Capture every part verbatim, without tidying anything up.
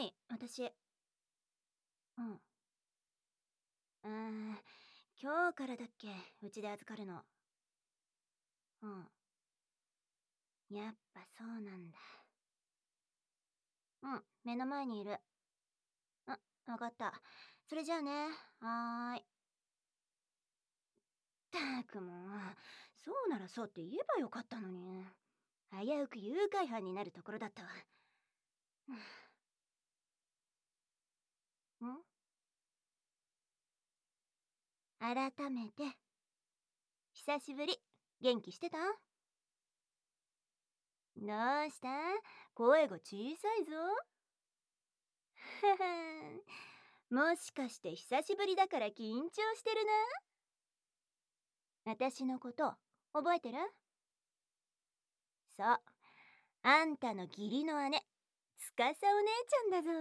い、私。うん。うーん、今日からだっけ、うちで預かるの。うん。やっぱそうなんだ。うん、目の前にいる。あ、わかった。それじゃあね。はーい。ったくもう、そうならそうって言えばよかったのに。危うく誘拐犯になるところだったわ。ん改めて、久しぶり。元気してた？どうした？声が小さいぞ。ははもしかして久しぶりだから緊張してるな。私のこと覚えてる？そう、あんたの義理の姉、司お姉ちゃんだぞ。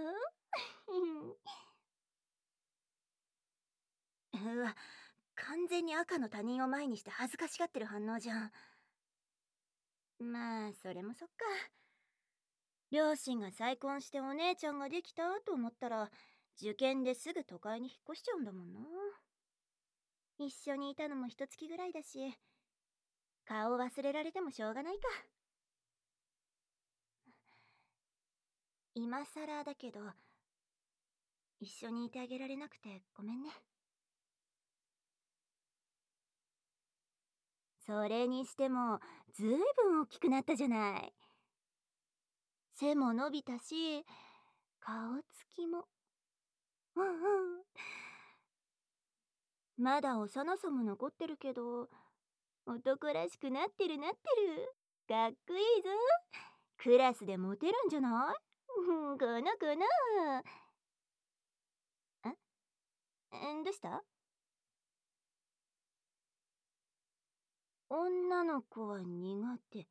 うわ、完全に赤の他人を前にして恥ずかしがってる反応じゃん。まあそれもそっか。両親が再婚してお姉ちゃんができたと思ったら、受験ですぐ都会に引っ越しちゃうんだもんな。一緒にいたのも一月ぐらいだし、顔忘れられてもしょうがないか。今更だけど、一緒にいてあげられなくてごめんね。それにしてもずいぶん大きくなったじゃない。背も伸びたし、顔つきも。うんうん。まだ幼さも残ってるけど、男らしくなってるなってる。かっこいいぞ。クラスでモテるんじゃない？うん、この子の。あ、んどうした？女の子は苦手。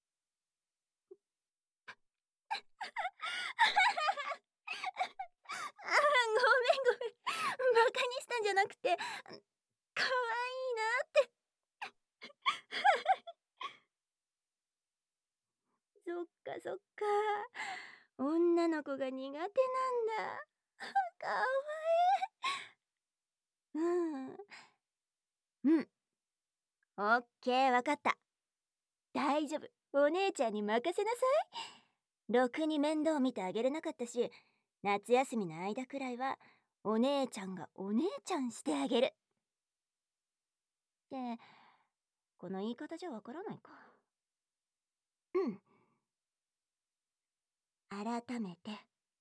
あ、ごめんごめん。バカにしたんじゃなくて、可愛いなって。そっかそっか。女の子が苦手なんだ。かわいい。うん。うん。オッケー、わかった。大丈夫。お姉ちゃんに任せなさい。ろくに面倒見てあげれなかったし、夏休みの間くらいは、お姉ちゃんがお姉ちゃんしてあげる。って、この言い方じゃわからないか。うん。改めて、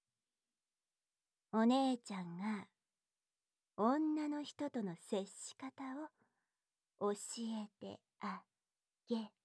お姉ちゃんが女の人との接し方を教えてあげ